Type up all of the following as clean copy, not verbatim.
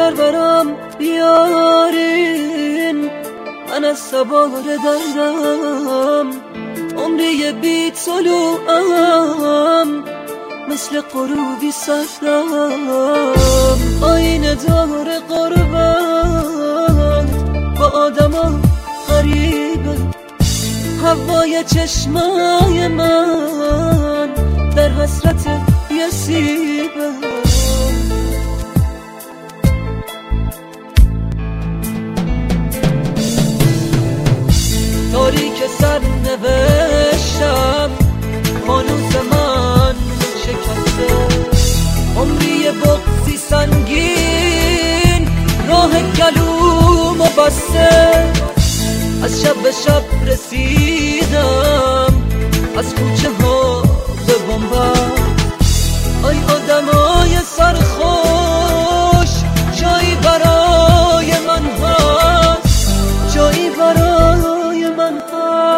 خنجر برام بیارین، من از سوار دردم عمری بی طلوعم، مثل غروبی سردم. آینه دار قربت با آدما غریبه، هوای چشمای من در حسرت یه سیبه. تاریک سر نوشتم هنوز من شکسته، عمری بغضی سنگین راه گلومو بسته. از شب به شب رسیدم از کوچه ها به بنبست. آی آدمای سرخوش جایی برای من هست، جایی برای من هست.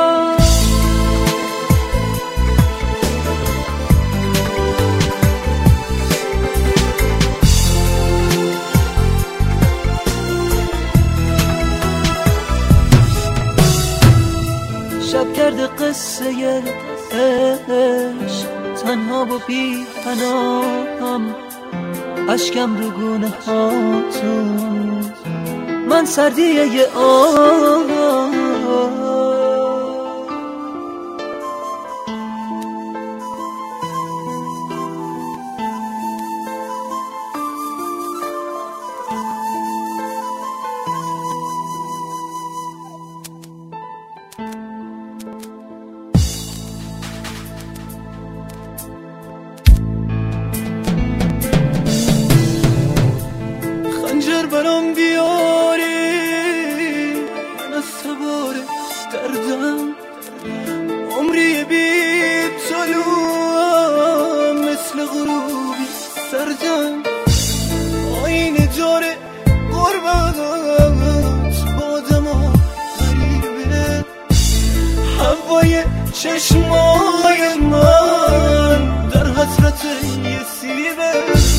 شب کرده قصه عشق، تنها و بی پناهم، اشکم رو گونه هاتون، من سردیه یه خنجر برام بیاری، من از سوار دردم عمری بی طلوعم، مثل غروبی سردم. آینه دار قربت با آدما غریبه، هوای چشمای من در حسرت یه سیبه.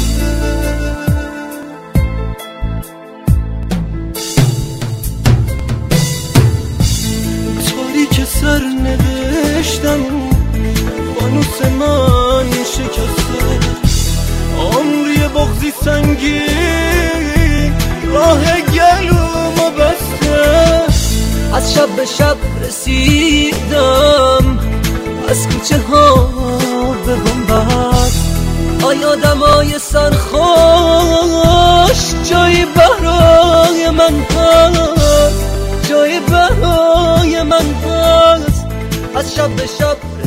سر نوشتم فانوس من شکسته، عمری بغضی سنگین راه گلومو بسته. از شب به شب رسیدم از کوچه ها به بنبست. آی آدمای سرخوش جایی برای من هست، جایی برای من هست. از شب به شب